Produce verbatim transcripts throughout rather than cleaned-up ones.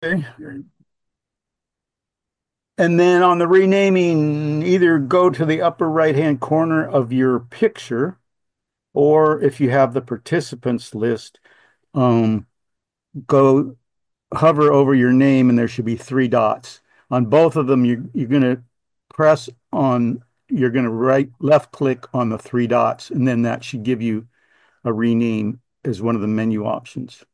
And then on the renaming, either go to the upper right-hand corner of your picture, or if you have the participants list, um, go hover over your name and there should be three dots. On both of them, you, you're going to press on, you're going to right left click on the three dots, and then that should give you a rename as one of the menu options.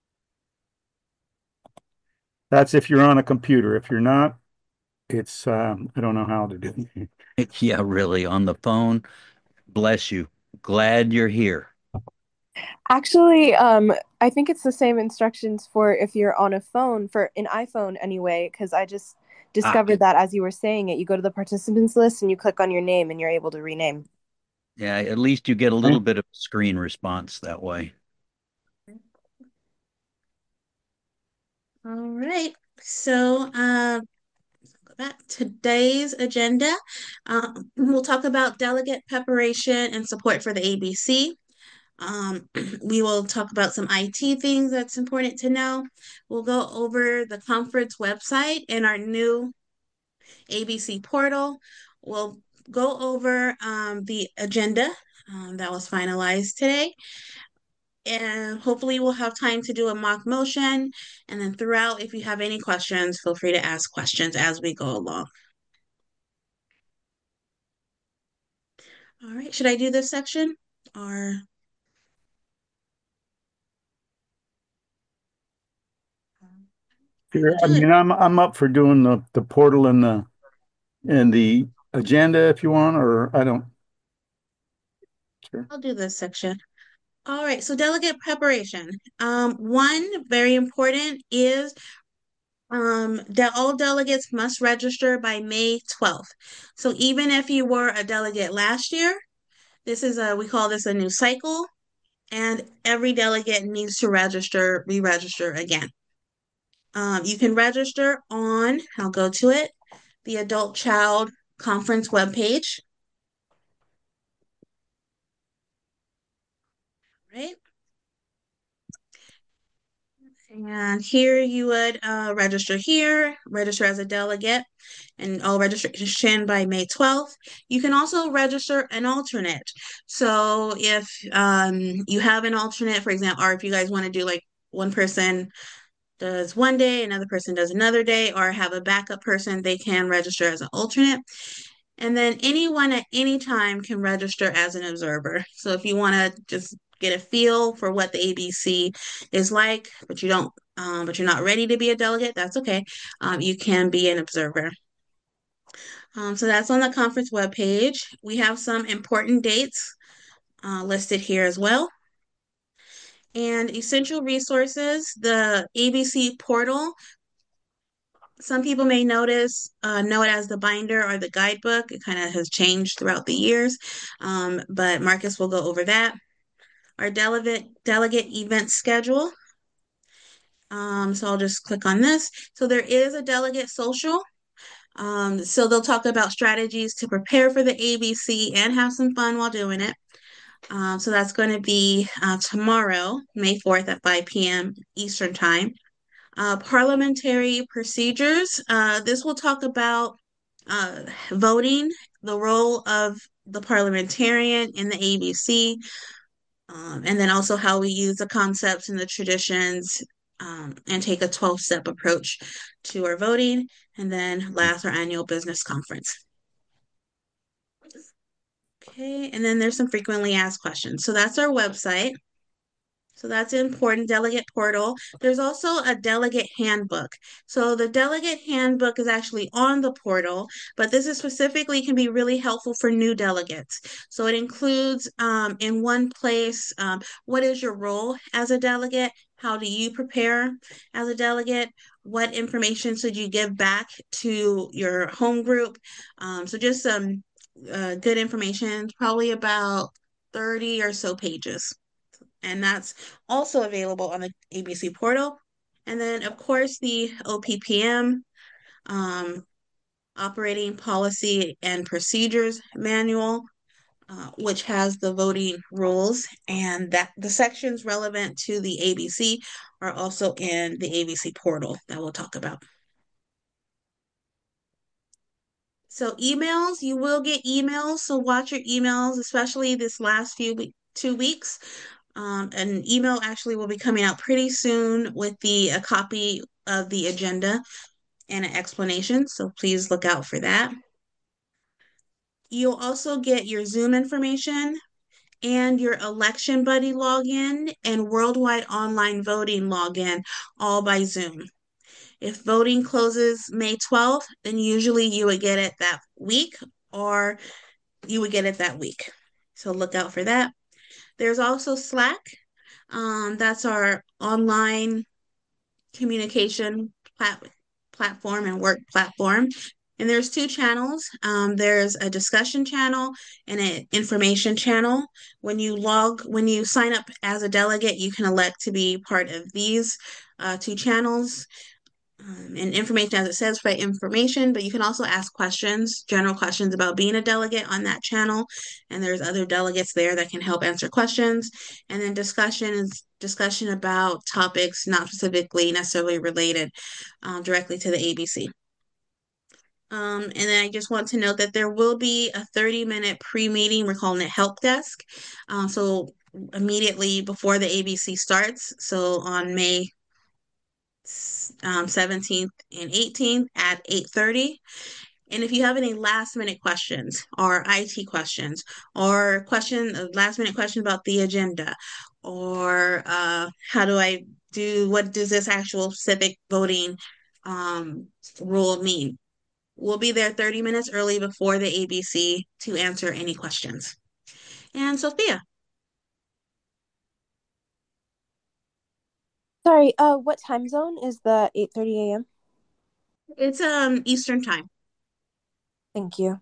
That's if you're on a computer. If you're not, it's um, I don't know how to do it. Yeah, really, on the phone. Bless you. Glad you're here. Actually, um, I think it's the same instructions for if you're on a phone, for an iPhone anyway, because I just Ah, discovered that as you were saying it. You go to the participants list and you click on your name and you're able to rename. yeah, at least you get a little bit of screen response that way. All right. So, uh, back today's agenda, um, we'll talk about delegate preparation and support for the A B C. Um, we will talk about some I T things that's important to know. We'll go over the conference website and our new A B C portal. We'll go over um, the agenda um, that was finalized today. And hopefully, we'll have time to do a mock motion. And then, throughout, if you have any questions, feel free to ask questions as we go along. All right, should I do this section or I Sure. will I do it? mean, I'm I'm up for doing the the portal and the and the agenda if you want, or I don't. Sure. I'll do this section. All right, so delegate preparation. Um, one very important is um that all delegates must register by May twelfth. So even if you were a delegate last year, this is a we call this a new cycle, and every delegate needs to register, re-register again. Um, you can register on, I'll go to it, the Adult Child Conference webpage, right? And here you would uh, register here, register as a delegate, and all registration by May twelfth. You can also register an alternate. So if um, you have an alternate, for example, or if you guys want to do like one person does one day, another person does another day, or have a backup person, they can register as an alternate. And then anyone at any time can register as an observer. So if you want to just get a feel for what the A B C is like, but you don't, um, but you're not ready to be a delegate, that's okay. Um, you can be an observer. Um, so that's on the conference webpage. We have some important dates uh, listed here as well. And essential resources, the A B C portal. Some people may notice, uh, know it as the binder or the guidebook. It kind of has changed throughout the years, um, but Marcus will go over that. Our delegate delegate event schedule. Um, so I'll just click on this. So there is a delegate social. Um, so they'll talk about strategies to prepare for the A B C and have some fun while doing it. Um, so that's going to be uh, tomorrow, May fourth at five p m. Eastern Time. Uh, parliamentary procedures. Uh, this will talk about uh, voting, the role of the parliamentarian in the A B C, um, and then also how we use the concepts and the traditions um, and take a twelve step approach to our voting. And then last, our annual business conference. Okay, and then there's some frequently asked questions. So that's our website. So that's an important delegate portal. There's also a delegate handbook. So the delegate handbook is actually on the portal, but this is specifically can be really helpful for new delegates. So it includes um, in one place, um, what is your role as a delegate? How do you prepare as a delegate? What information should you give back to your home group? Um, so just some uh, good information, probably about thirty or so pages, and that's also available on the A B C portal. And then, of course, the O P P M, um, Operating Policy and Procedures Manual. uh, which has the voting rules, and that the sections relevant to the A B C are also in the A B C portal that we'll talk about. So emails, you will get emails. So watch your emails, especially this last few week, two weeks. Um, an email actually will be coming out pretty soon with the a copy of the agenda and an explanation. So please look out for that. You'll also get your Zoom information and your Election Buddy login and Worldwide Online Voting login, all by Zoom. If voting closes May twelfth, then usually you would get it that week, or you would get it that week. So look out for that. There's also Slack. Um, that's our online communication plat- platform and work platform. And there's two channels. Um, there's a discussion channel and an information channel. When you log, when you sign up as a delegate, you can elect to be part of these uh, two channels. Um, and information, as it says, for information, but you can also ask questions, general questions about being a delegate on that channel. And there's other delegates there that can help answer questions. And then discussion is discussion about topics not specifically necessarily related um, directly to the A B C. Um, and then I just want to note that there will be a thirty minute pre-meeting. We're calling it help desk. Um, so immediately before the A B C starts. So on May um, seventeenth and eighteenth at eight thirty. And if you have any last minute questions or I T questions or question uh, last minute question about the agenda or uh, how do I do what does this actual civic voting um, rule mean? We'll be there thirty minutes early before the A B C to answer any questions. And Sophia, Sorry, uh, what time zone is the eight thirty a m? it's um Eastern time. Thank you.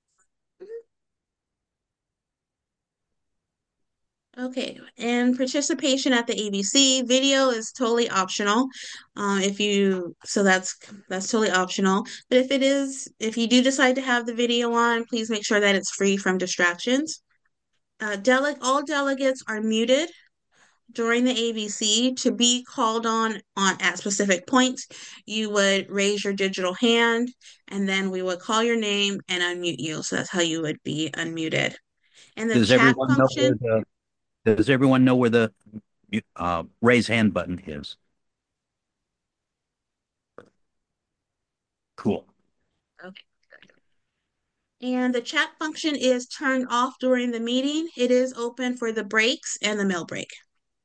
Okay, and participation at the A B C video is totally optional. Um, if you so that's that's totally optional. But if it is, if you do decide to have the video on, please make sure that it's free from distractions. Uh, dele all delegates are muted during the A B C. To be called on on at specific points, you would raise your digital hand, and then we would call your name and unmute you. So that's how you would be unmuted. And the Does chat everyone know where function. the does everyone know where the uh, raise hand button is? Cool. Okay. And the chat function is turned off during the meeting. It is open for the breaks and the meal break.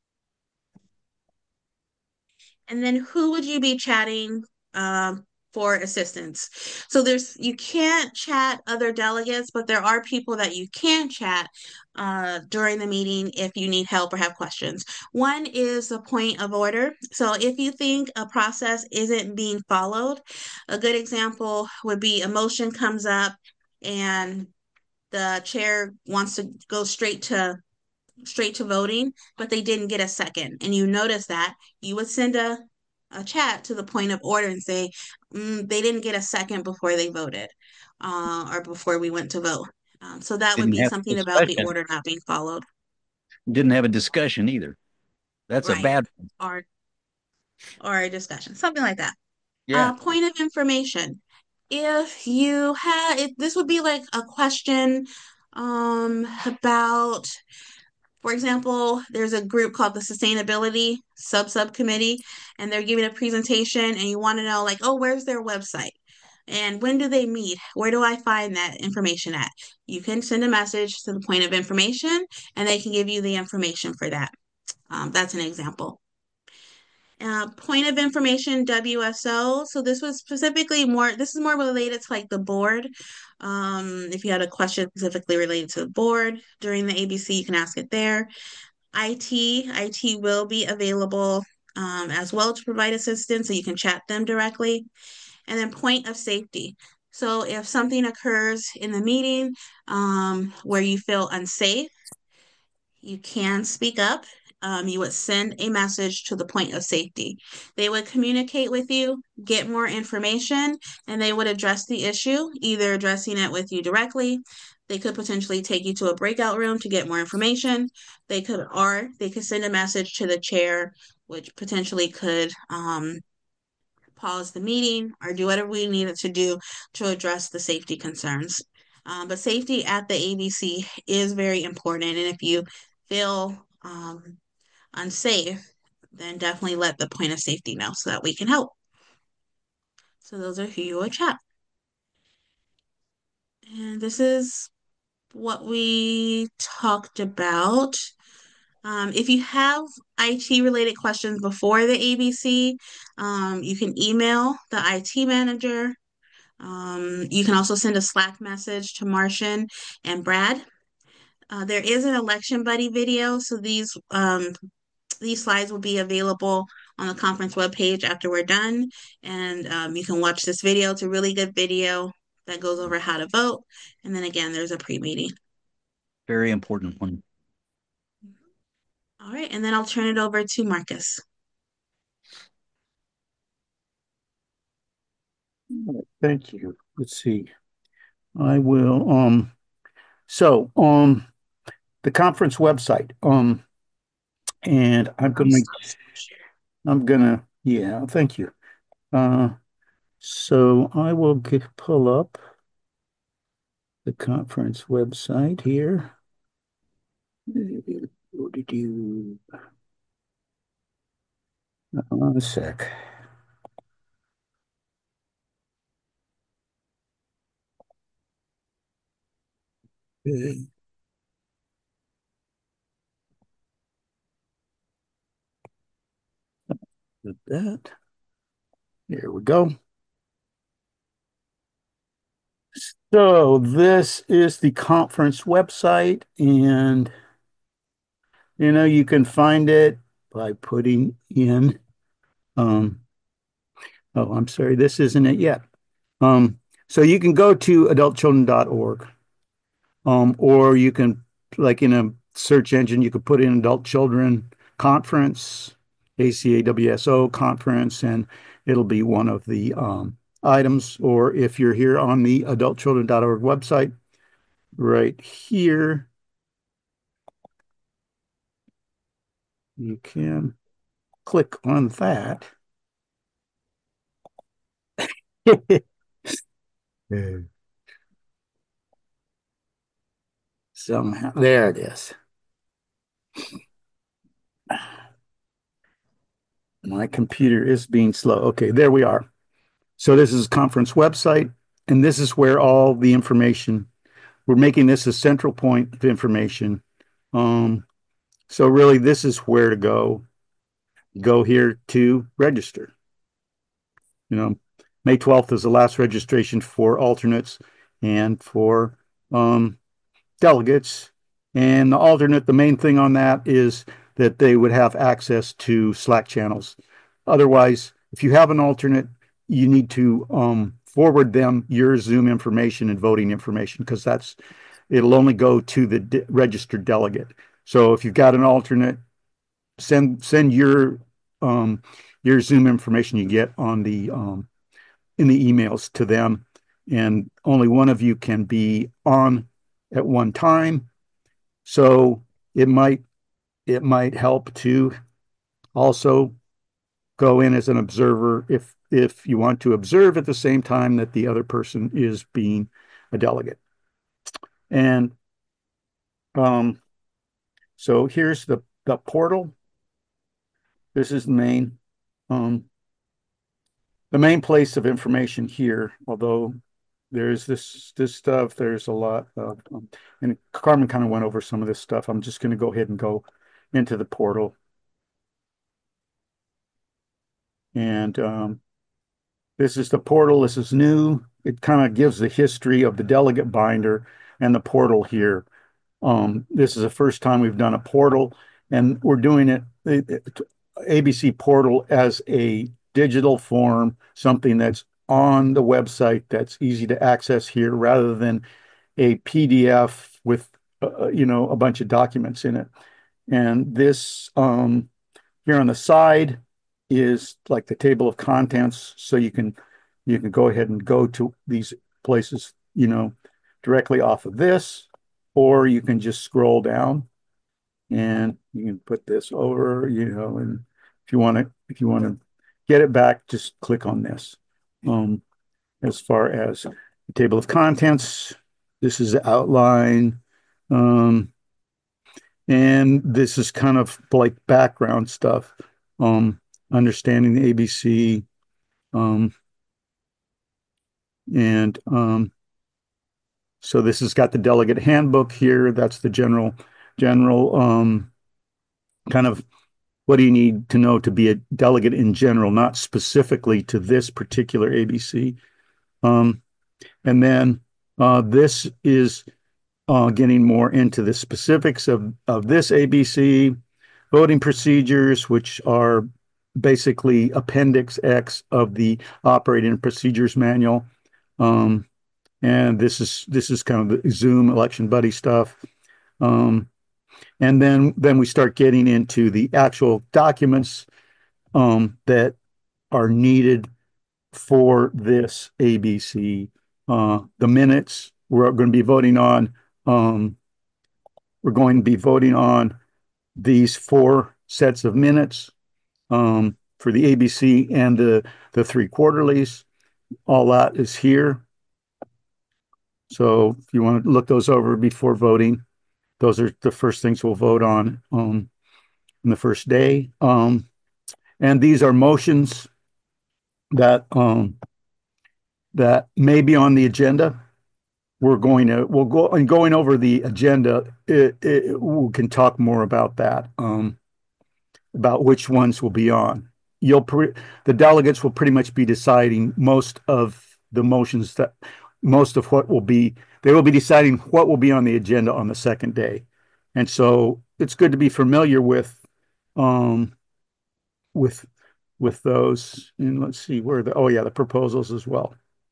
And then who would you be chatting um, for assistance? So there's you can't chat other delegates, but there are people that you can chat uh, during the meeting if you need help or have questions. One is the point of order. So if you think a process isn't being followed, a good example would be a motion comes up and the chair wants to go straight to straight to voting, but they didn't get a second, and you notice that, you would send a a chat to the point of order and say mm, they didn't get a second before they voted, uh, or before we went to vote. Um, so that would Didn't be have a something about the discussion. order not being followed, Didn't have a discussion either. That's a right? bad. Or or a discussion, something like that. Yeah. Uh, point of information. If you had, if this would be like a question um about, for example, there's a group called the Sustainability Sub Subcommittee, and they're giving a presentation, and you want to know, like, oh, where's their website? And when do they meet? Where do I find that information at? You can send a message to the point of information, and they can give you the information for that. Um, that's an example. Uh, point of information, W S O. So this was specifically more, this is more related to like the board. Um, if you had a question specifically related to the board during the A B C, you can ask it there. I T, I T will be available um, as well to provide assistance, so you can chat them directly. And then point of safety. So if something occurs in the meeting um, where you feel unsafe, you can speak up. Um, you would send a message to the point of safety. They would communicate with you, get more information, and they would address the issue, either addressing it with you directly, They could potentially take you to a breakout room to get more information. They could, or they could send a message to the chair, which potentially could um, pause the meeting or do whatever we needed to do to address the safety concerns. Um, but safety at the A B C is very important. And if you feel um, unsafe, then definitely let the point of safety know so that we can help. So those are who you would chat. And this is what we talked about. Um, if you have I T related questions before the A B C, um, you can email the I T manager. Um, you can also send a Slack message to Martian and Brad. Uh, there is an election buddy video, so these um, these slides will be available on the conference webpage after we're done, and um, you can watch this video. It's a really good video that goes over how to vote, and then again, there's a pre-meeting. Very important one. All right, and then I'll turn it over to Marcus. Thank you. Let's see. I will, um, so, um, the conference website, um, and I'm gonna, I'm gonna, yeah, thank you. Uh, so I will get, pull up the conference website here. Hold on a sec. Okay. Did that. There we go. So this is the conference website, and you know you can find it by putting in um oh, I'm sorry, this isn't it yet. Um so you can go to adult children dot org. Um or you can, like, in a search engine, you could put in adult children conference, A C A W S O conference, and it'll be one of the um items. Or if you're here on the adult children dot org website, right here, you can click on that. Somehow, there it is. My computer is being slow. Okay, there we are. So this is conference website, and this is where all the information, we're making this a central point of information. Um, so really, this is where to go. Go here to register. You know, May twelfth is the last registration for alternates and for um, delegates. And the alternate, the main thing on that is that they would have access to Slack channels. Otherwise, if you have an alternate, you need to um, forward them your Zoom information and voting information, because that's it'll only go to the de registered delegate. So if you've got an alternate, send send your um, your Zoom information you get on the um, in the emails to them, and only one of you can be on at one time. So it might it might help to also go in as an observer if if you want to observe at the same time that the other person is being a delegate. And um, so here's the the portal. This is the main um, the main place of information here. Although there's this this stuff, there's a lot of, um, and Carmen kind of went over some of this stuff. I'm just going to go ahead and go into the portal. And um, this is the portal. This is new. It kind of gives the history of the delegate binder and the portal here. Um, this is the first time we've done a portal, and we're doing it, it, it A B C portal as a digital form, something that's on the website that's easy to access here, rather than a P D F with uh, you know a bunch of documents in it. And this um, here on the side is like the table of contents, so you can you can go ahead and go to these places, you know, directly off of this, or you can just scroll down and you can put this over, you know, and if you want to, if you want to get it back, just click on this. Um, as far as the table of contents, this is the outline. Um, and this is kind of like background stuff. Um, understanding the A B C. Um, and um, so this has got the delegate handbook here. That's the general, general um, kind of what do you need to know to be a delegate in general, not specifically to this particular A B C. Um, and then uh, this is uh, getting more into the specifics of, of this A B C, voting procedures, which are basically Appendix X of the Operating Procedures Manual. Um, and this is this is kind of the Zoom election buddy stuff. Um, and then then we start getting into the actual documents um, that are needed for this A B C. Uh, the minutes we're going to be voting on. Um, we're going to be voting on these four sets of minutes um, for the A B C and the the three quarterlies. All that is here. So if you want to look those over before voting, those are the first things we'll vote on um, in the first day. Um, and these are motions that um, that may be on the agenda. We're going to we'll go and going over the agenda. It, it, we can talk more about that. Um, about which ones will be on. You'll pre- the delegates will pretty much be deciding most of the motions that most of what will be they will be deciding what will be on the agenda on the second day. And so it's good to be familiar with um with with those. And let's see where the oh yeah, the proposals as well.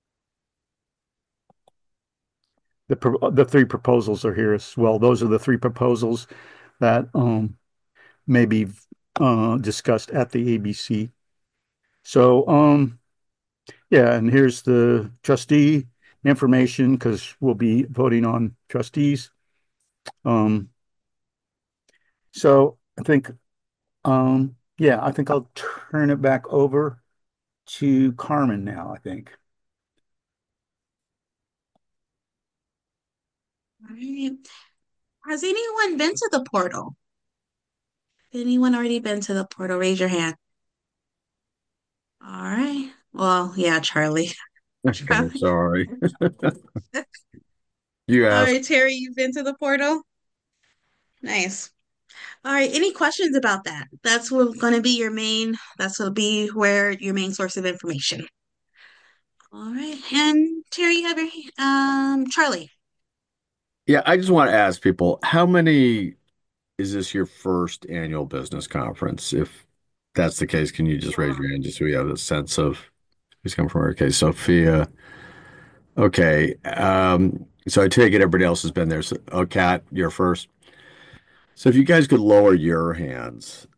The pro- the three proposals are here as well. Those are the three proposals that um may be uh discussed at the A B C. So, um, yeah, and here's the trustee information because we'll be voting on trustees. Um, so I think, um, yeah, I think I'll turn it back over to Carmen now, I think. All right. Has anyone been to the portal? Anyone already been to the portal? Raise your hand. All right. Well, yeah, Charlie. I'm sorry. You All have. right, Terry, you've been to the portal? Nice. All right, any questions about that? That's what going to be your main, that's will be where your main source of information. All right. And Terry, you have your um Charlie. Yeah, I just want to ask people, how many is this your first annual business conference? If that's the case, can you just raise your hand just so we have a sense of who's coming from? Okay, Sophia. Okay. Um, so I take it everybody else has been there. So, oh, Kat, you're first. So if you guys could lower your hands,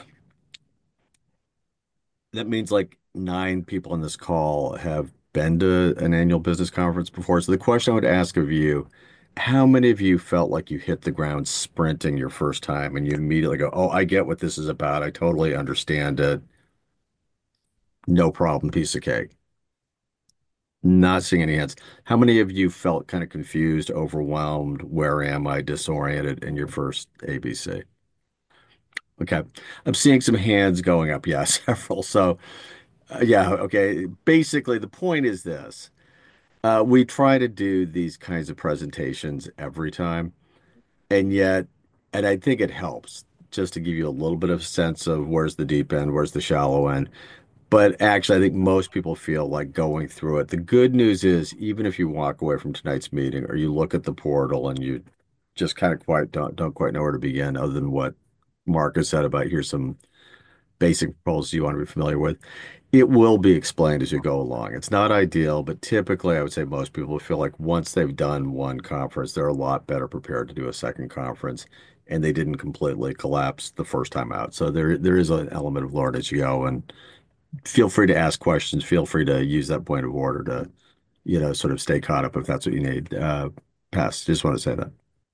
that means like nine people on this call have been to an annual business conference before. So the question I would ask of you, how many of you felt like you hit the ground sprinting your first time and you immediately go, "Oh, I get what this is about. I totally understand it. No problem, piece of cake." Not seeing any hands. How many of you felt kind of confused, overwhelmed, where am I, disoriented in your first A B C? Okay. I'm seeing some hands going up. Yeah, several. So Uh, yeah, okay. Basically, the point is this. Uh, we try to do these kinds of presentations every time, and yet, and I think it helps just to give you a little bit of sense of where's the deep end, where's the shallow end. But actually, I think most people feel like going through it. The good news is, even if you walk away from tonight's meeting or you look at the portal and you just kind of quite don't don't quite know where to begin, other than what Mark has said about here's some basic proposals you want to be familiar with. It will be explained as you go along. It's not ideal, but typically I would say most people feel like once they've done one conference, they're a lot better prepared to do a second conference, and they didn't completely collapse the first time out. So there there is an element of learn as you go, and feel free to ask questions. Feel free to use that point of order to, you know, sort of stay caught up if that's what you need. Uh, Pass. Just want to say that.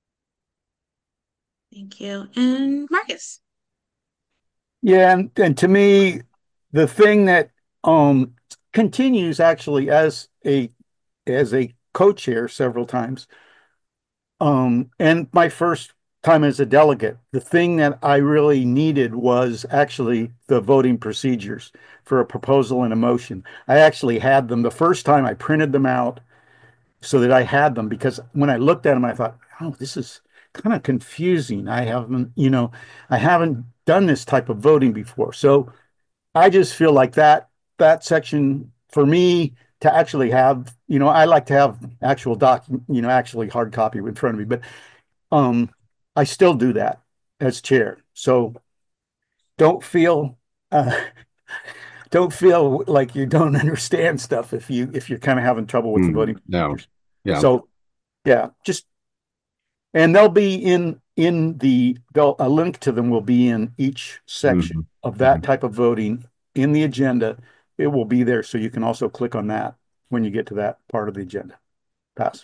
Thank you. And Marcus. Yeah, and, and to me, the thing that um continues actually as a as a co-chair several times, um, and my first time as a delegate, the thing that I really needed was actually the voting procedures for a proposal and a motion. I actually had them the first time I printed them out so that I had them because when I looked at them, I thought, oh, this is kind of confusing. I haven't, you know, I haven't done this type of voting before. So I just feel like that that section for me to actually have, you know, I like to have actual doc, you know, actually hard copy in front of me, but um I still do that as chair. So don't feel uh don't feel like you don't understand stuff if you if you're kind of having trouble with the Mm, voting no. procedures. Yeah. So yeah, just and they'll be in in the they'll a link to them will be in each section Mhm. of that Mhm. type of voting in the agenda. It will be there, so you can also click on that when you get to that part of the agenda. Pass.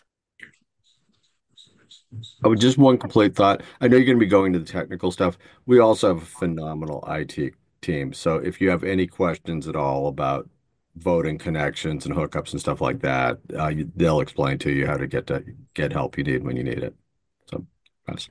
Oh, just one complete thought. I know you're going to be going to the technical stuff. We also have a phenomenal I T team. So if you have any questions at all about voting connections and hookups and stuff like that, uh, you, they'll explain to you how to get to get help you need when you need it. So, pass.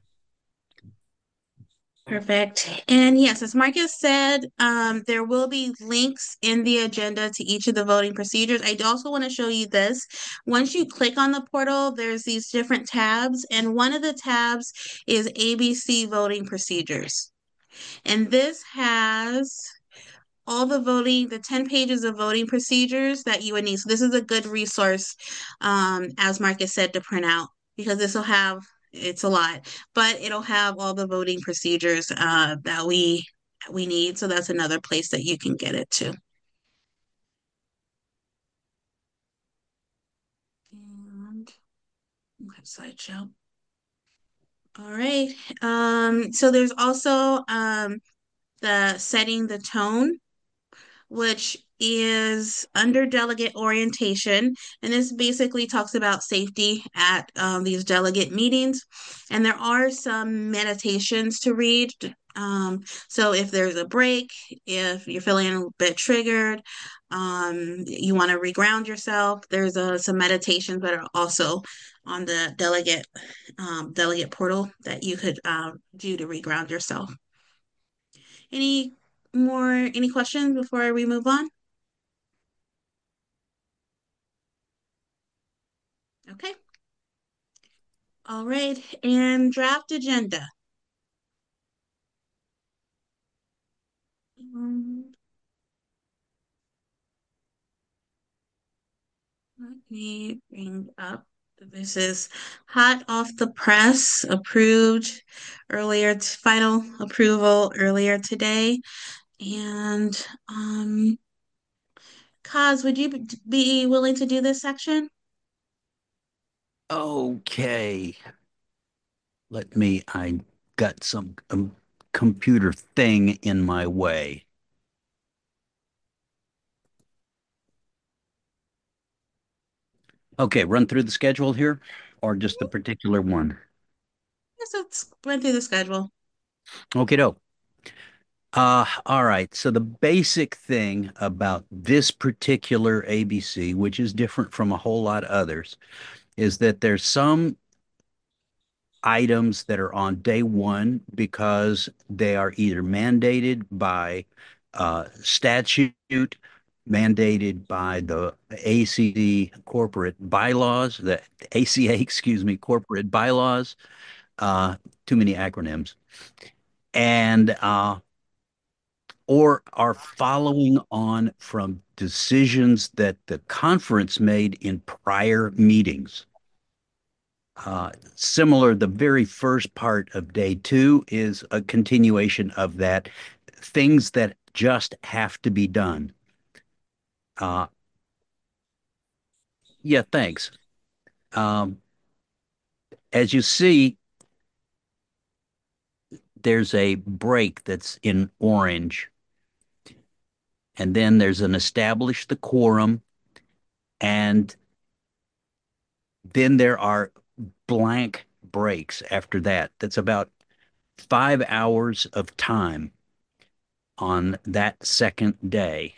Perfect. And yes, as Marcus said, um, there will be links in the agenda to each of the voting procedures. I also want to show you this. Once you click on the portal, there's these different tabs, and one of the tabs is A B C voting procedures. And this has all the voting, the ten pages of voting procedures that you would need. So this is a good resource, um, as Marcus said, to print out because this will have, it's a lot, but it'll have all the voting procedures uh, that we we need. So that's another place that you can get it to. And okay, slideshow. All right. Um, so there's also um, the setting the tone, which is under delegate orientation. And this basically talks about safety at um, these delegate meetings. And there are some meditations to read. Um, so if there's a break, if you're feeling a bit triggered, um, you want to reground yourself, there's a, some meditations that are also on the delegate um, delegate portal that you could uh, do to reground yourself. Any more, any questions before we move on? Okay. All right. And draft agenda. Um, let me bring up. This is hot off the press, approved earlier, t- final approval earlier today. And um, Kaz, would you b- be willing to do this section? Okay. Let me, I got some um, computer thing in my way. Okay, run through the schedule here or just the particular one? Yes, let's run through the schedule. Okay, doke. Uh, all right. So the basic thing about this particular A B C, which is different from a whole lot of others, is that there's some items that are on day one because they are either mandated by uh, statute, mandated by the A C D corporate bylaws, the A C A, excuse me, corporate bylaws, uh, too many acronyms, and uh, or are following on from decisions that the conference made in prior meetings. Uh, similar, the very first part of day two is a continuation of that, things that just have to be done. Uh, yeah, thanks. Um, as you see, there's a break that's in orange, and then there's an establish the quorum, and then there are blank breaks after that. That's about five hours of time on that second day.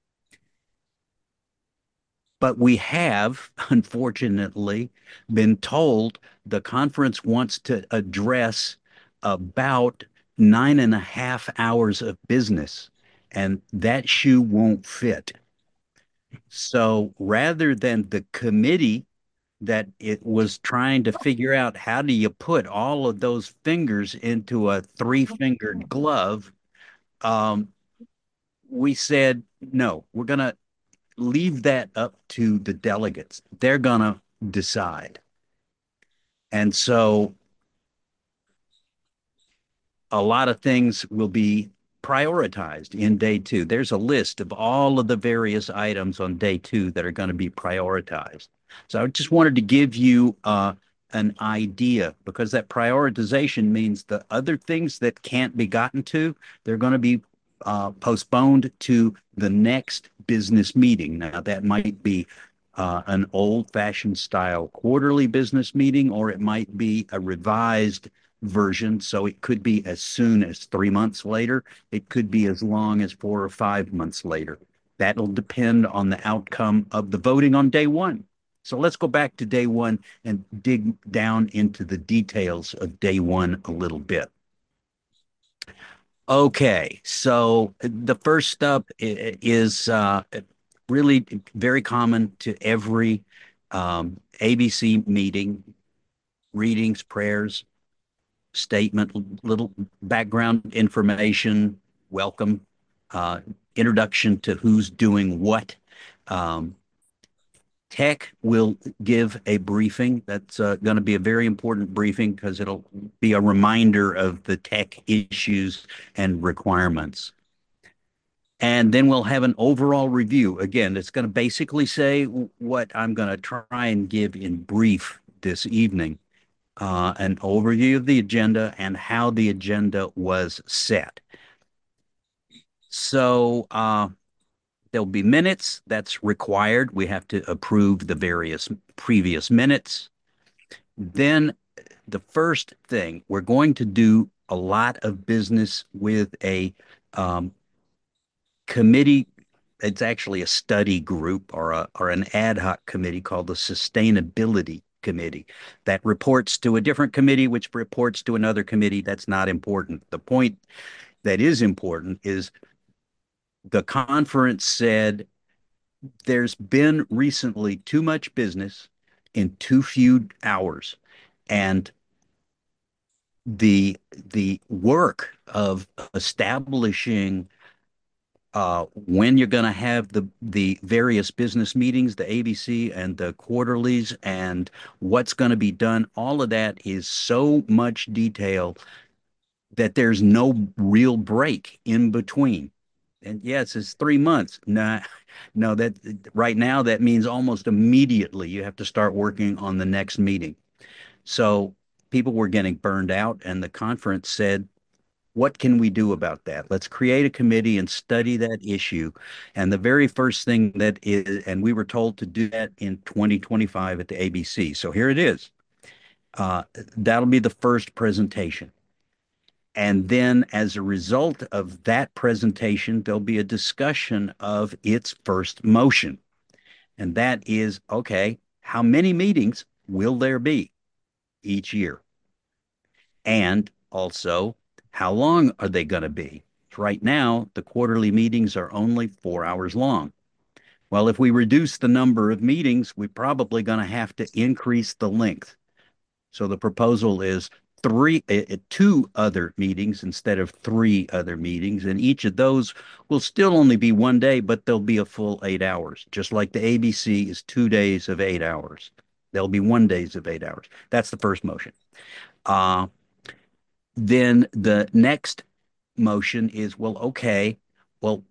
But we have, unfortunately, been told the conference wants to address about nine and a half hours of business, and that shoe won't fit. So rather than the committee that it was trying to figure out how do you put all of those fingers into a three-fingered glove, um, we said, no, we're going to leave that up to the delegates. They're going to decide. And so a lot of things will be prioritized in day two. There's a list of all of the various items on day two that are going to be prioritized. So I just wanted to give you uh, an idea because that prioritization means the other things that can't be gotten to, they're going to be uh, postponed to the next business meeting. Now, that might be uh, an old-fashioned style quarterly business meeting, or it might be a revised version. So it could be as soon as three months later. It could be as long as four or five months later. That'll depend on the outcome of the voting on day one. So let's go back to day one and dig down into the details of day one a little bit. Okay, so the first step is uh, really very common to every um, A B C meeting, readings, prayers, statement, little background information, welcome, uh, introduction to who's doing what. Um, Tech will give a briefing. That's uh, going to be a very important briefing because it'll be a reminder of the tech issues and requirements. And then we'll have an overall review. Again, it's going to basically say what I'm going to try and give in brief this evening. Uh, an overview of the agenda and how the agenda was set. So uh, there'll be minutes that's required. We have to approve the various previous minutes. Then the first thing, we're going to do a lot of business with a um, committee. It's actually a study group or a or an ad hoc committee called the Sustainability Committee that reports to a different committee, which reports to another committee. That's not important. The point that is important is the conference said there's been recently too much business in too few hours, and the the work of establishing uh, when you're going to have the the various business meetings, the A B C and the quarterlies, and what's going to be done. All of that is so much detail that there's no real break in between. And yes, it's three months. No, no, that right now that means almost immediately you have to start working on the next meeting. So people were getting burned out, and the conference said, what can we do about that? Let's create a committee and study that issue. And the very first thing that is, and we were told to do that in twenty twenty-five at the A B C. So here it is. Uh, that'll be the first presentation. And then as a result of that presentation, there'll be a discussion of its first motion. And that is, okay, how many meetings will there be each year? And also, how long are they going to be? Right now, the quarterly meetings are only four hours long. Well, if we reduce the number of meetings, we're probably going to have to increase the length. So the proposal is three, uh, two other meetings instead of three other meetings, and each of those will still only be one day, but they'll be a full eight hours, just like the A B C is two days of eight hours. There'll be one days of eight hours. That's the first motion. Uh, then the next motion is, well, okay, well,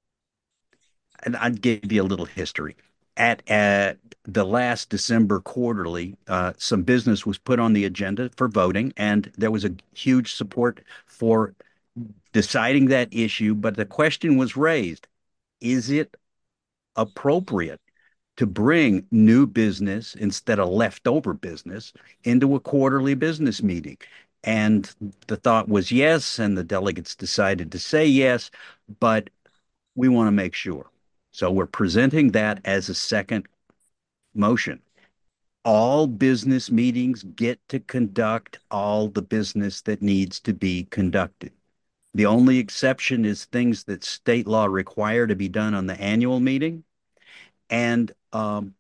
and I'd give you a little history. At, at the last December quarterly, uh, some business was put on the agenda for voting, and there was a huge support for deciding that issue. But the question was raised, is it appropriate to bring new business instead of leftover business into a quarterly business meeting. And the thought was yes, and the delegates decided to say yes, but we want to make sure. So we're presenting that as a second motion. All business meetings get to conduct all the business that needs to be conducted. The only exception is things that state law require to be done on the annual meeting. And um,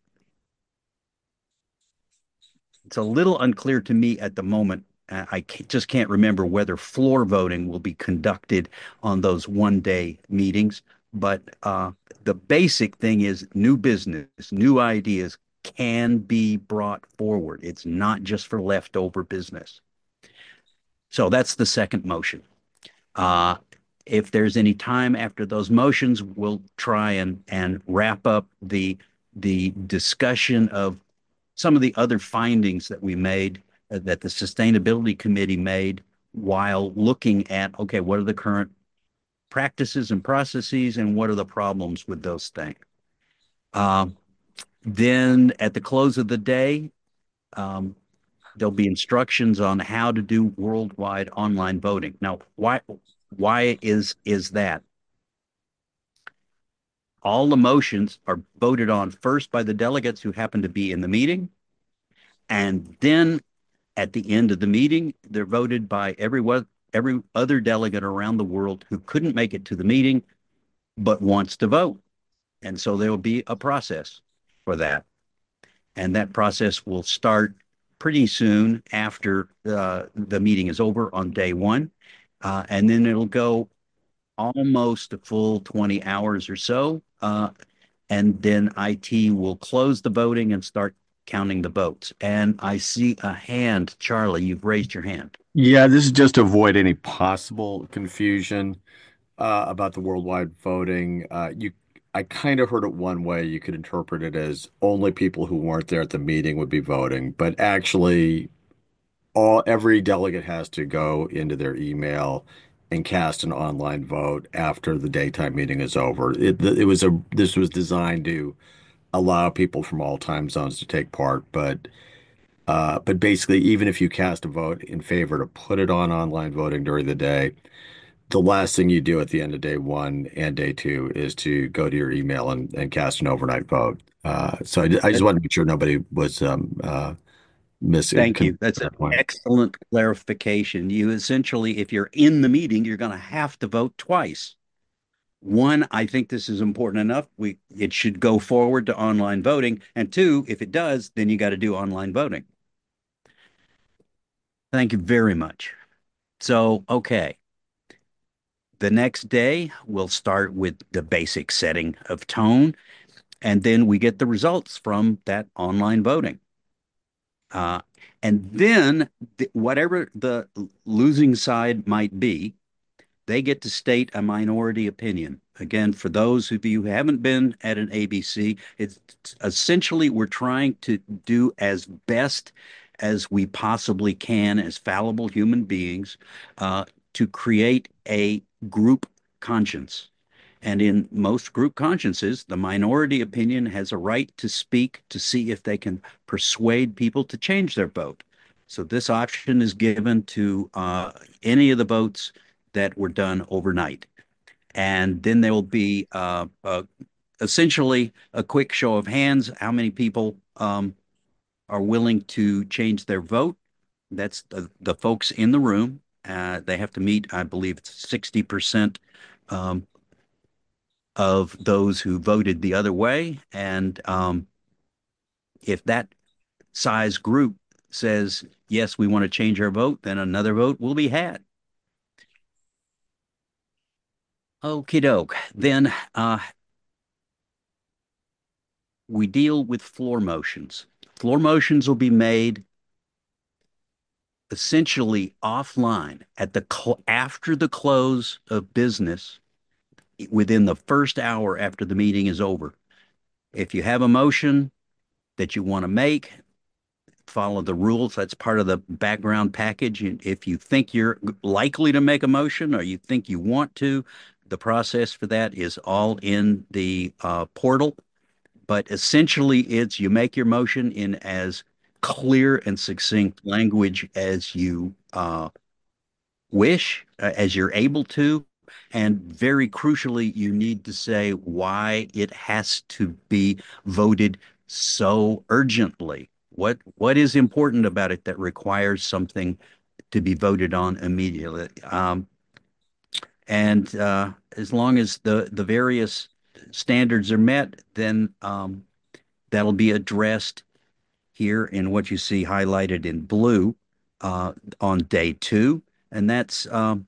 it's a little unclear to me at the moment. Uh, I ca- just can't remember whether floor voting will be conducted on those one day meetings. But uh, the basic thing is new business, new ideas can be brought forward. It's not just for leftover business. So that's the second motion. Uh, if there's any time after those motions, we'll try and and wrap up the the discussion of some of the other findings that we made, uh, that the Sustainability Committee made while looking at, okay, what are the current practices and processes and what are the problems with those things? Um, then at the close of the day, um, there'll be instructions on how to do worldwide online voting. Now, why why is is that? All the motions are voted on first by the delegates who happen to be in the meeting, and then at the end of the meeting, they're voted by everyone, every other delegate around the world who couldn't make it to the meeting but wants to vote. And so there will be a process for that. And that process will start pretty soon after uh, the meeting is over on day one. Uh, and then it'll go almost a full twenty hours or so. Uh, and then I T will close the voting and start counting the votes. And I see a hand. Charlie, you've raised your hand. Yeah, this is just to avoid any possible confusion uh, about the worldwide voting. Uh, you, I kind of heard it one way. You could interpret it as only people who weren't there at the meeting would be voting, but actually, all every delegate has to go into their email and cast an online vote after the daytime meeting is over. It, it was a this was designed to allow people from all time zones to take part, but uh, but basically, even if you cast a vote in favor to put it on online voting during the day, the last thing you do at the end of day one and day two is to go to your email and, and cast an overnight vote. Uh, so I, I just wanted to make sure nobody was um, uh, missing Thank you. That's an that point. excellent clarification. You essentially, if you're in the meeting, you're going to have to vote twice. One, I think this is important enough. We it should go forward to online voting. And two, if it does, then you got to do online voting. Thank you very much. So, okay. The next day, we'll start with the basic setting of tone, and then we get the results from that online voting. Uh, and then, th whatever the losing side might be, they get to state a minority opinion. Again, for those of you who haven't been at an A B C, it's essentially we're trying to do as best as we possibly can as fallible human beings uh, to create a group conscience. And in most group consciences, the minority opinion has a right to speak to see if they can persuade people to change their vote. So this option is given to uh, any of the votes that were done overnight. And then there will be uh, uh, essentially a quick show of hands, how many people um, are willing to change their vote. That's the, the folks in the room. Uh, they have to meet, I believe it's sixty percent um, of those who voted the other way. And um, if that size group says, yes, we want to change our vote, then another vote will be had. Okie doke. Then uh, we deal with floor motions. Floor motions will be made essentially offline at the after the close of business within the first hour after the meeting is over. If you have a motion that you want to make, follow the rules. That's part of the background package. If you think you're likely to make a motion or you think you want to, the process for that is all in the uh, portal. but essentially it's you make your motion in as clear and succinct language as you uh, wish, uh, as you're able to. And very crucially, you need to say why it has to be voted so urgently. What what is important about it that requires something to be voted on immediately? Um, and uh, as long as the the various standards are met, then um, that'll be addressed here in what you see highlighted in blue uh, on day two, and that's um,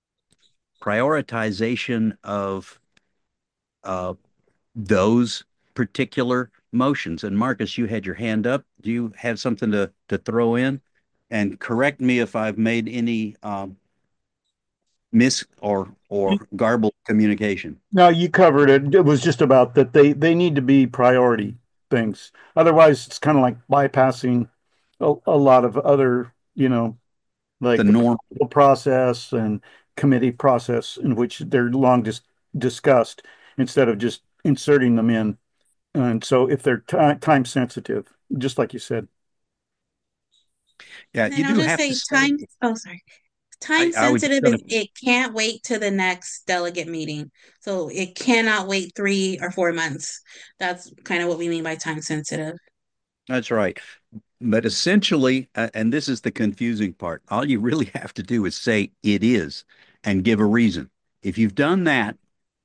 prioritization of uh, those particular motions. And Marcus, you had your hand up. Do you have something to to throw in? And correct me if I've made any um, miss or or garbled communication. No, you covered it. It was just about that they they need to be priority things. Otherwise, it's kind of like bypassing a, a lot of other, you know, The like the norm. political process and committee process in which they're long dis discussed instead of just inserting them in. And so if they're ti time sensitive, just like you said. Yeah, And you I'll do just have to say say. time, oh, sorry. I, Time I was just sensitive gonna. is it can't wait to the next delegate meeting. So it cannot wait three or four months. That's kind of what we mean by time sensitive. That's right. But essentially, uh, and this is the confusing part, all you really have to do is say it is and give a reason. If you've done that,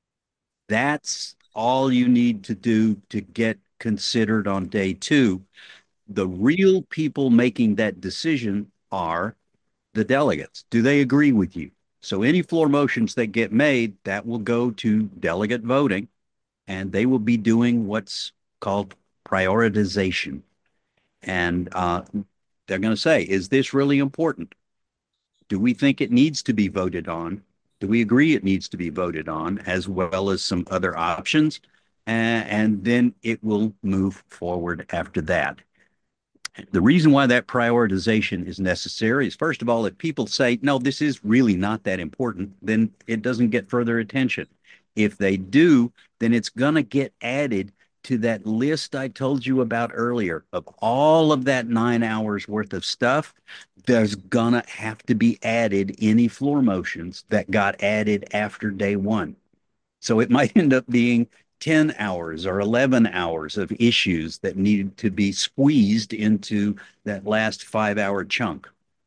that's all you need to do to get considered on day two. The real people making that decision are the delegates. Do they agree with you? So any floor motions that get made, that will go to delegate voting, and they will be doing what's called prioritization. And uh, they're going to say, is this really important? Do we think it needs to be voted on? Do we agree it needs to be voted on, as well as some other options? And, and then it will move forward after that. The reason why that prioritization is necessary is, first of all, if people say, no, this is really not that important, then it doesn't get further attention. If they do, then it's going to get added to that list I told you about earlier of all of that nine hours worth of stuff. There's going to have to be added any floor motions that got added after day one. So it might end up being ten hours or eleven hours of issues that needed to be squeezed into that last five hour chunk.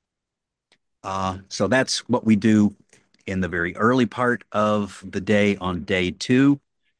Uh, so that's what we do in the very early part of the day on day two.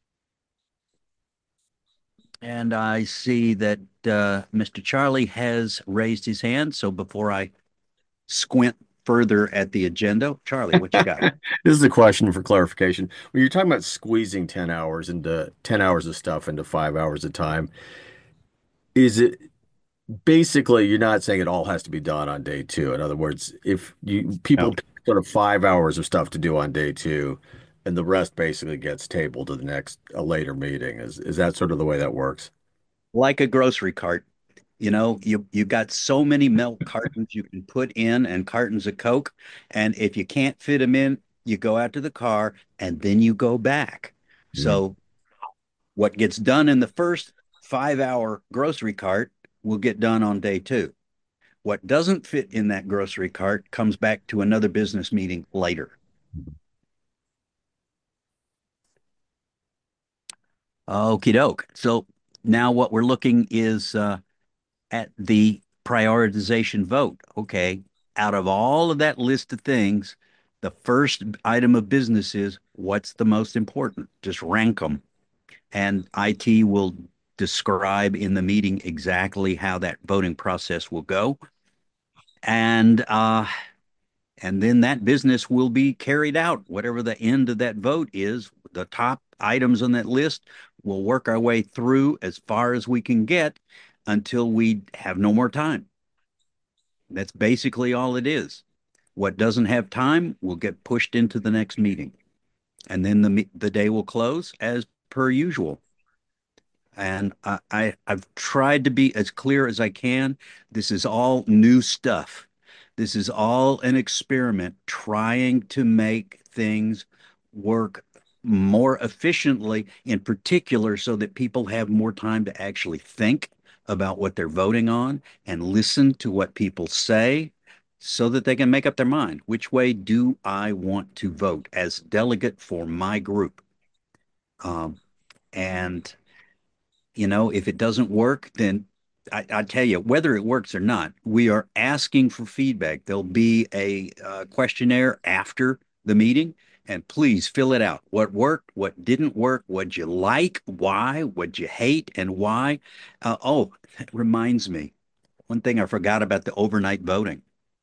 And I see that uh, Mister Charlie has raised his hand. So before I squint further at the agenda, Charlie, what you got? This is a question for clarification. When you're talking about squeezing ten hours into ten hours of stuff into five hours of time, is it basically you're not saying it all has to be done on day two? In other words, if you people No. pick sort of five hours of stuff to do on day two, and the rest basically gets tabled to the next a later meeting, is is that sort of the way that works? Like a grocery cart. You know, you you got so many milk cartons you can put in and cartons of Coke, and if you can't fit them in, you go out to the car and then you go back. Mm. So what gets done in the first five hour grocery cart will get done on day two. What doesn't fit in that grocery cart comes back to another business meeting later. Okie doke. So now what we're looking is uh, at the prioritization vote. Okay, out of all of that list of things, the first item of business is what's the most important? Just rank them. And I T will describe in the meeting exactly how that voting process will go. And uh, and then that business will be carried out. Whatever the end of that vote is, the top items on that list, we'll work our way through as far as we can get until we have no more time. That's basically all it is. What doesn't have time will get pushed into the next meeting. And then the the day will close as per usual. And I, I I've tried to be as clear as I can. This is all new stuff. This is all an experiment trying to make things work more efficiently, in particular, so that people have more time to actually think about what they're voting on and listen to what people say so that they can make up their mind. Which way do I want to vote as delegate for my group? Um, and you know, if it doesn't work, then I, I tell you, whether it works or not, we are asking for feedback. There'll be a uh, questionnaire after the meeting, and please fill it out. What worked, what didn't work, what'd you like, why, what'd you hate, and why. Uh, oh, that reminds me, one thing I forgot about the overnight voting.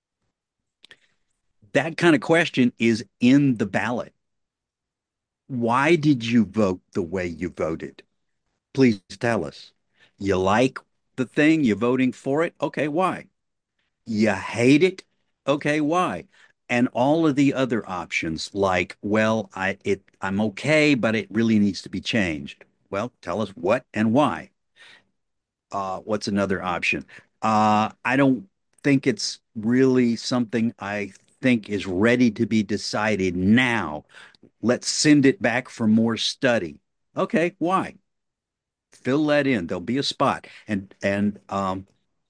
That kind of question is in the ballot. Why did you vote the way you voted? Please tell us. You like the thing, you're voting for it? Okay, why? You hate it? Okay, why? And all of the other options, like, well, I it I'm okay, but it really needs to be changed. Well, tell us what and why. Uh, what's another option? Uh, I don't think it's really something I think is ready to be decided now. Let's send it back for more study. Okay, why? Fill that in. There'll be a spot. And and um,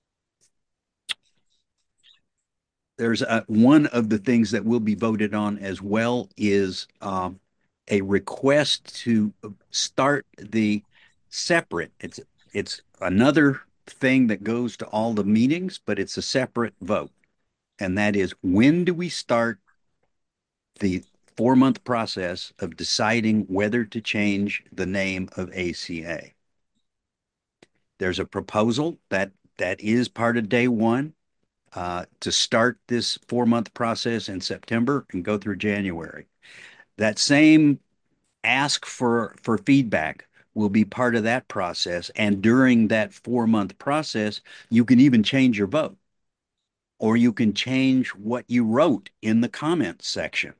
there's a, one of the things that will be voted on as well is um, a request to start the separate. It's it's another thing that goes to all the meetings, but it's a separate vote. And that is, when do we start the four month process of deciding whether to change the name of A C A? There's a proposal that that is part of day one, uh, to start this four month process in September and go through January. That same ask for for feedback will be part of that process. And during that four month process, you can even change your vote, or you can change what you wrote in the comments section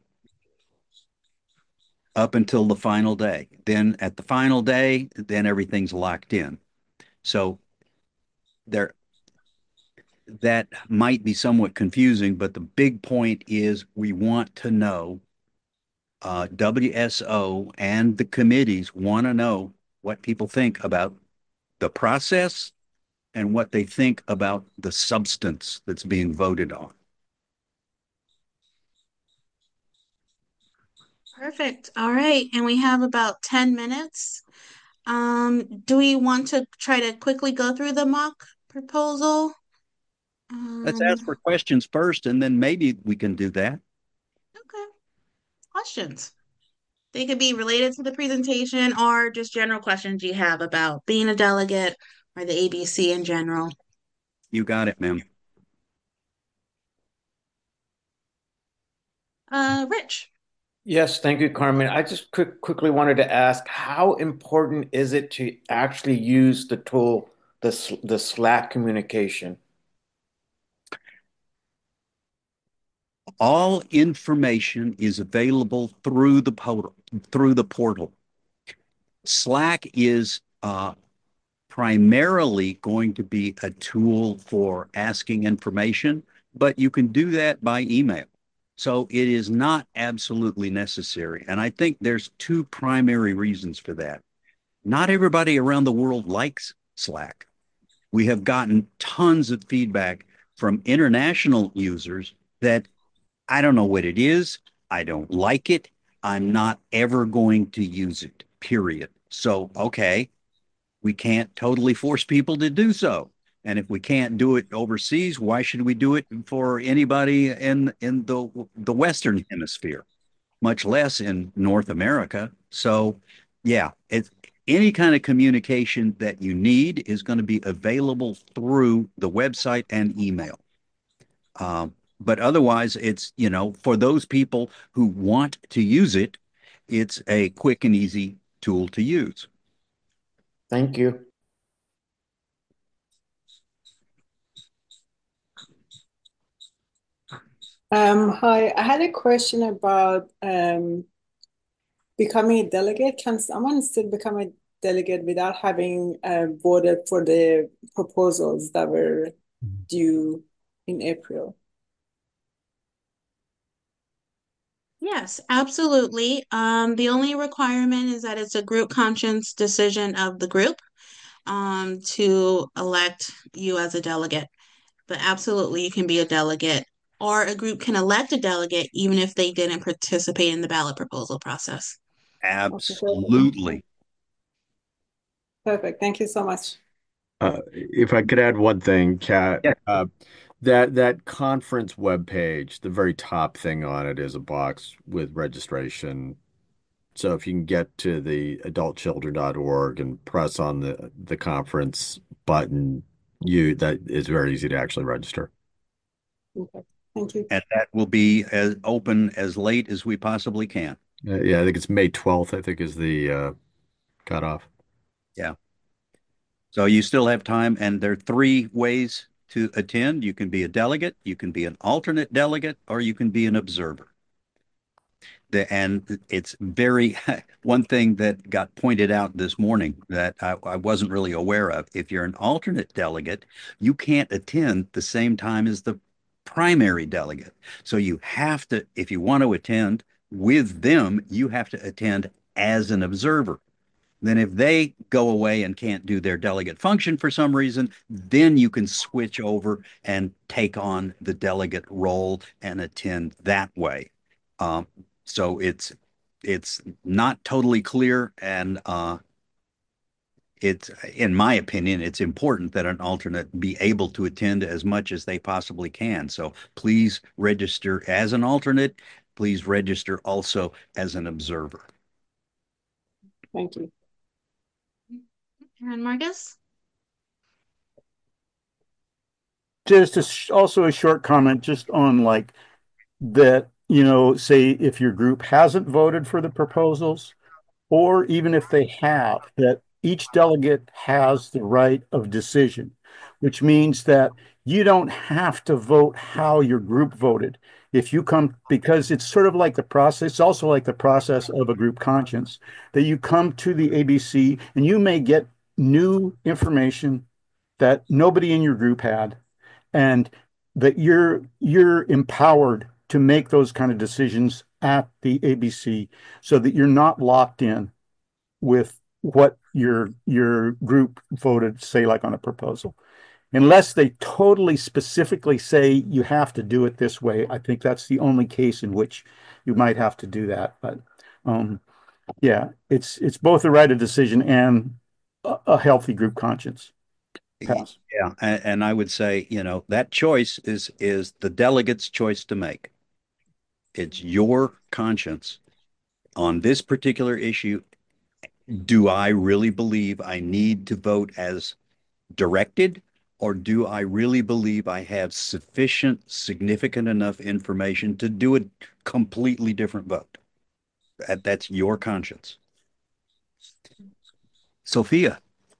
up until the final day. Then at the final day, then everything's locked in. So there, that might be somewhat confusing, but the big point is we want to know, uh, W S O and the committees want to know what people think about the process and what they think about the substance that's being voted on. Perfect. All right. And we have about ten minutes. Um, do we want to try to quickly go through the mock proposal? Let's Um, ask for questions first, and then maybe we can do that. okay. Questions. They could be related to the presentation or just general questions you have about being a delegate or the A B C in general. You got it, ma'am. Uh, Rich. Yes, thank you, Carmen. I just quick, quickly wanted to ask, how important is it to actually use the tool, the, S- the Slack communication? All information is available through the portal. Through the portal. Slack is uh, primarily going to be a tool for asking information, but you can do that by email. So it is not absolutely necessary. And I think there's two primary reasons for that. Not everybody around the world likes Slack. We have gotten tons of feedback from international users that I don't know what it is. I don't like it. I'm not ever going to use it, period. So, okay, we can't totally force people to do so. And if we can't do it overseas, why should we do it for anybody in in the the Western Hemisphere, much less in North America? So, yeah, it's any kind of communication that you need is going to be available through the website and email. Um, but otherwise, it's, you know, for those people who want to use it, it's a quick and easy tool to use. Thank you. Um, hi, I had a question about um, becoming a delegate. Can someone still become a delegate without having uh, voted for the proposals that were due in April? Yes, absolutely. Um, the only requirement is that it's a group conscience decision of the group um, to elect you as a delegate. But absolutely, you can be a delegate, or a group can elect a delegate even if they didn't participate in the ballot proposal process. Okay, perfect. Absolutely. Perfect. Thank you so much. Uh, if I could add one thing, Kat, Yeah. uh, that that conference webpage, the very top thing on it is a box with registration. So if you can get to the adult children dot org and press on the the conference button, you that is very easy to actually register. Okay. Thank you. And that will be as open as late as we possibly can. Uh, yeah, I think it's May twelfth, I think is the uh, cutoff. Yeah. So you still have time, and there are three ways to attend. You can be a delegate, you can be an alternate delegate, or you can be an observer. The, and it's very, one thing that got pointed out this morning that I, I wasn't really aware of. If you're an alternate delegate, you can't attend the same time as the primary delegate. So you have to, if you want to attend with them, you have to attend as an observer. Then if they go away and can't do their delegate function for some reason, then you can switch over and take on the delegate role and attend that way. Um, so it's it's not totally clear, and uh, it's, in my opinion, it's important that an alternate be able to attend as much as they possibly can. So please register as an alternate. Please register also as an observer. Thank you. And Marcus? Just a sh also a short comment just on like that, you know, say if your group hasn't voted for the proposals, or even if they have, that each delegate has the right of decision, which means that you don't have to vote how your group voted. If you come, because it's sort of like the process, it's also like the process of a group conscience, that you come to the A B C and you may get new information that nobody in your group had, and that you're you're empowered to make those kind of decisions at the A B C so that you're not locked in with what your your group voted, say, like on a proposal. Unless they totally specifically say you have to do it this way, I think that's the only case in which you might have to do that. But um, yeah, it's it's both the right of decision and a, a healthy group conscience. Pass. Yeah, and, and I would say, you know, that choice is is the delegate's choice to make. It's your conscience on this particular issue. Do I really believe I need to vote as directed, or do I really believe I have sufficient, significant enough information to do a completely different vote? That, that's your conscience. Sophia.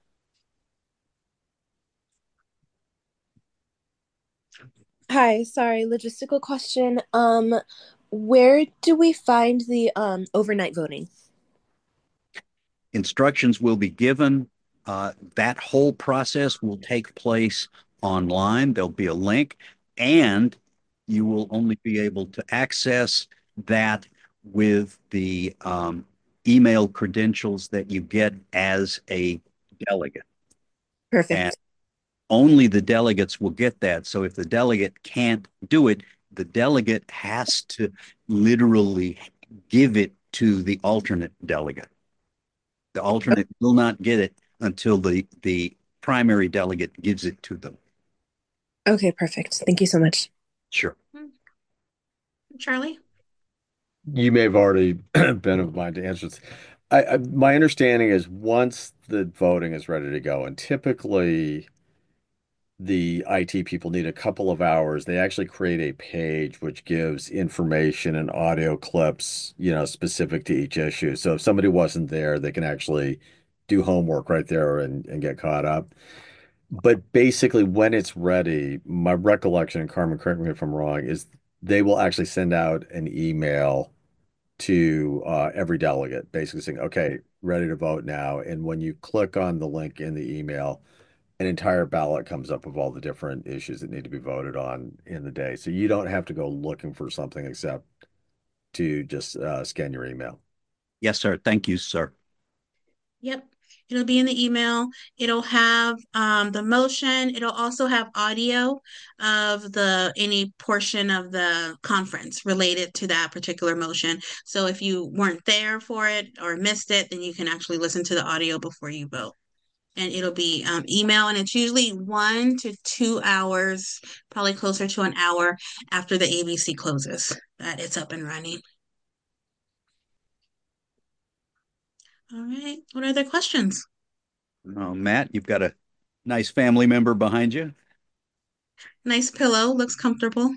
Hi, sorry, logistical question. Um, where do we find the um overnight voting? Instructions will be given. Uh, that whole process will take place online. There'll be a link, and you will only be able to access that with the um, email credentials that you get as a delegate. And Perfect. only the delegates will get that. So if the delegate can't do it, the delegate has to literally give it to the alternate delegate. The alternate will not get it until the the primary delegate gives it to them. Okay, perfect. Thank you so much. Sure. Charlie? You may have already been of mine to answer this. I, I, my understanding is once the voting is ready to go, and typically the I T people need a couple of hours. They actually create a page which gives information and audio clips, you know, specific to each issue. So if somebody wasn't there, they can actually do homework right there and, and get caught up. But basically, when it's ready, my recollection, and Carmen, correct me if I'm wrong, is they will actually send out an email to uh, every delegate, basically saying, okay, ready to vote now. And when you click on the link in the email, an entire ballot comes up of all the different issues that need to be voted on in the day. So you don't have to go looking for something except to just uh, scan your email. Yes, sir. Thank you, sir. Yep. It'll be in the email. It'll have um, the motion. It'll also have audio of the any portion of the conference related to that particular motion. So if you weren't there for it or missed it, then you can actually listen to the audio before you vote. And it'll be um, email, and it's usually one to two hours, probably closer to an hour after the A B C closes, that it's up and running. All right. What other questions? Oh, Matt, you've got a nice family member behind you. Nice pillow, looks comfortable.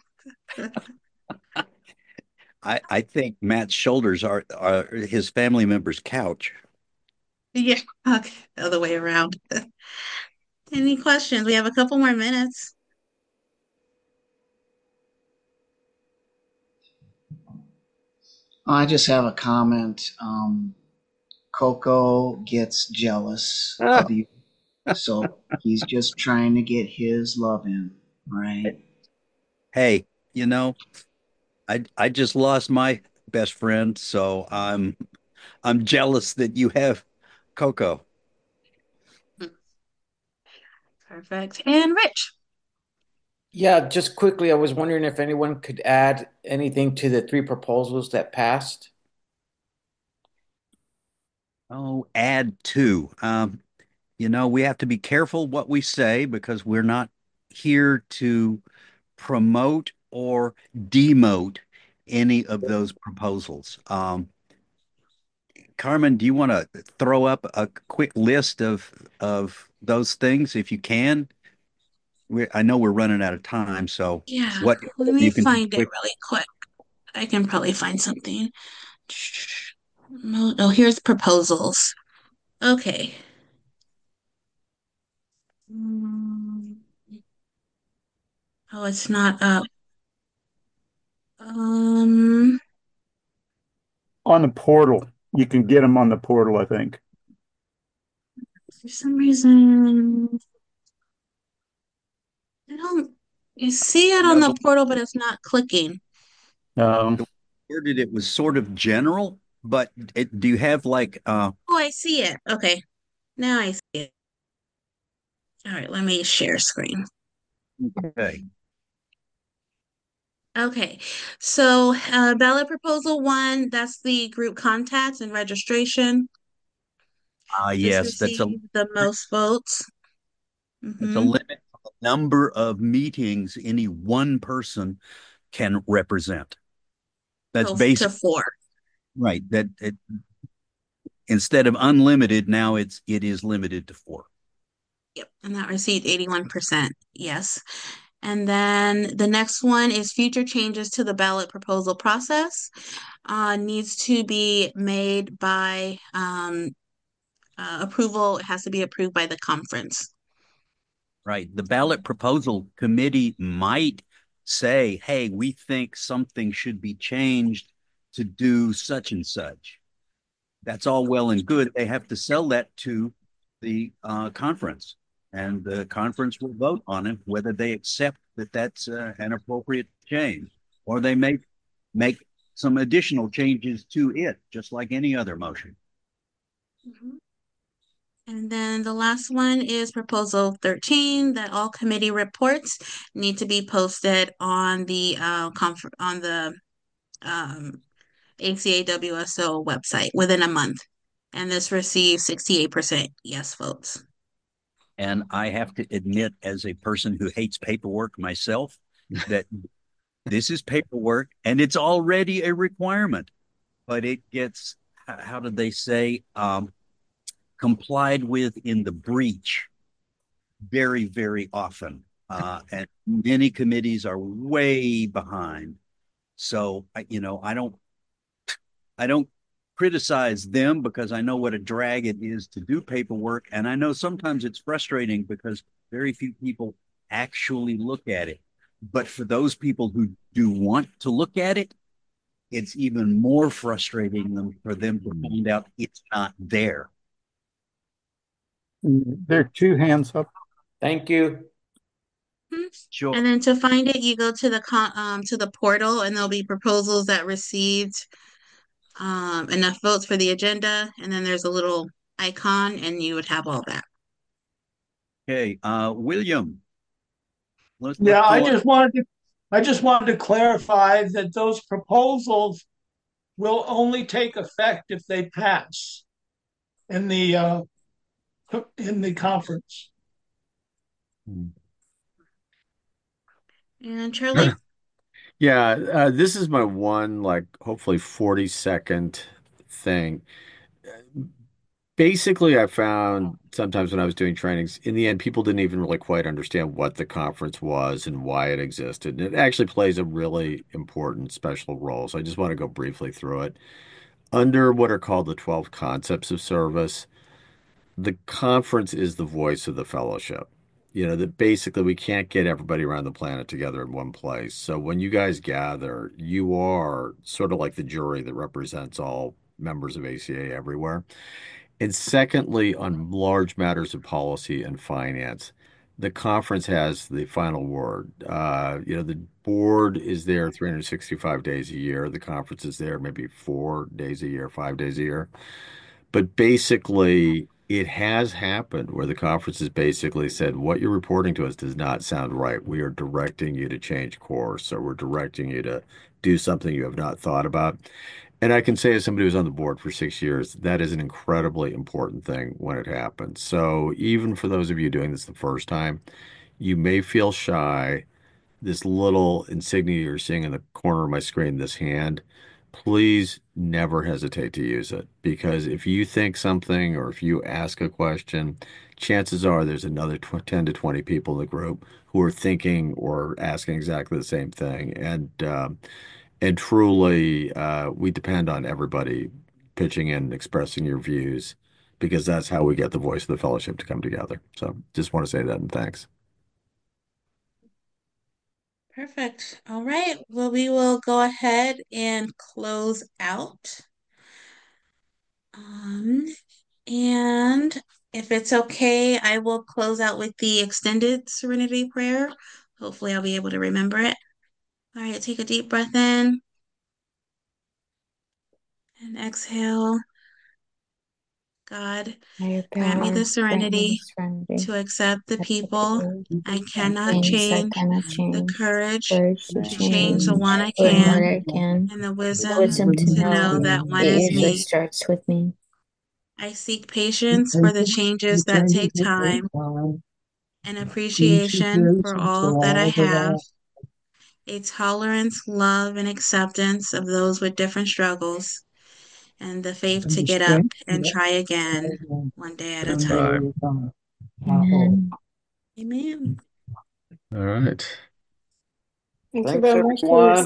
I, I think Matt's shoulders are, are his family member's couch. Yeah, okay, the other way around. Any questions? We have a couple more minutes. I just have a comment. Um, Coco gets jealous of you, so he's just trying to get his love in, right? Hey, you know, I I just lost my best friend, so I'm I'm jealous that you have Coco. Perfect. And Rich. Yeah, just quickly, I was wondering if anyone could add anything to the three proposals that passed. Oh, add two. Um, you know, we have to be careful what we say because we're not here to promote or demote any of those proposals. Um, Carmen, do you want to throw up a quick list of of those things if you can? We I know we're running out of time, so Yeah, what let me you can do find it quick. really quick. I can probably find something. Oh, here's proposals. Okay. Mm, Oh, it's not up. Um, On the portal. You can get them on the portal, I think. for some reason, I don't. You see it You on know, the the portal, but it's not clicking. Um, the worded it was sort of general, but it, do you have like uh Oh, I see it. Okay, now I see it. All right, let me share screen. okay. Okay, so uh, ballot proposal one, that's the group contacts and registration. Ah, This yes, that's a received the most votes. that's a Mm-hmm. limit on the number of meetings any one person can represent. That's So to basic, four. right? That it, instead of unlimited, now it's it is limited to four. Yep, and that received eighty-one percent. Yes. And then the next one is future changes to the ballot proposal process. Uh, needs to be made by um, uh, approval. It has to be approved by the conference. Right. The ballot proposal committee might say, hey, we think something should be changed to do such and such. That's all well and good. They have to sell that to the uh, conference, and the conference will vote on it whether they accept that that's uh, an appropriate change, or they may make some additional changes to it, just like any other motion. Mhm. And then the last one is proposal thirteen, that all committee reports need to be posted on the uh, conf on the um, A C A W S O website within a month. And this received sixty-eight percent yes votes. And I have to admit, as a person who hates paperwork myself, that this is paperwork and it's already a requirement, but it gets, how did they say, um, complied with in the breach very, very often. Uh, and many committees are way behind. So, you know, I don't, I don't criticize them because I know what a drag it is to do paperwork. And I know sometimes it's frustrating because very few people actually look at it. But for those people who do want to look at it, it's even more frustrating than for them to find out it's not there. there are two hands up. Thank you. Mhm. Sure. And then to find it, you go to the con um to the portal, and there'll be proposals that received um enough votes for the agenda, and then there's a little icon, and you would have all that. Okay. Uh, William, let's let's Yeah, I go. just wanted to, I just wanted to clarify that those proposals will only take effect if they pass in the uh, in the conference. And Charlie? Yeah, uh, this is my one, like, hopefully forty second thing. Basically, I found sometimes when I was doing trainings, in the end, people didn't even really quite understand what the conference was and why it existed. And it actually plays a really important special role. So I just want to go briefly through it. Under what are called the twelve concepts of service, the conference is the voice of the fellowship. You know, that basically we can't get everybody around the planet together in one place. So when you guys gather, you are sort of like the jury that represents all members of A C A everywhere. And secondly, on large matters of policy and finance, the conference has the final word. Uh, you know, the board is there three hundred sixty-five days a year. The conference is there maybe four days a year, five days a year. But basically, it has happened where the conference has basically said, what you're reporting to us does not sound right. We are directing you to change course, or we're directing you to do something you have not thought about. And I can say, as somebody who's on the board for six years, that is an incredibly important thing when it happens. So even for those of you doing this the first time, you may feel shy. This little insignia you're seeing in the corner of my screen, this hand, please never hesitate to use it. Because if you think something or if you ask a question, chances are there's another tw ten to twenty people in the group who are thinking or asking exactly the same thing. And um, and truly, uh, we depend on everybody pitching in, expressing your views, because that's how we get the voice of the fellowship to come together. So just want to say that and thanks. Perfect. All right. Well, we will go ahead and close out. Um, and if it's okay, I will close out with the extended serenity prayer. Hopefully, I'll be able to remember it. All right, take a deep breath in and exhale. God, Higher grant me power, the grant me the serenity serenity, to accept the accept people the I cannot things I change, cannot the change, courage courage to to change the change one I what what can, I can, and the the wisdom wisdom to to know know that one it is usually me. starts with me. I seek patience for the changes that take time and appreciation for all that I have, a tolerance, love, and acceptance of those with different struggles, and the faith to get up and try again one day at a time. Amen. Amen. All right. Thank you Thanks, very much for your everyone.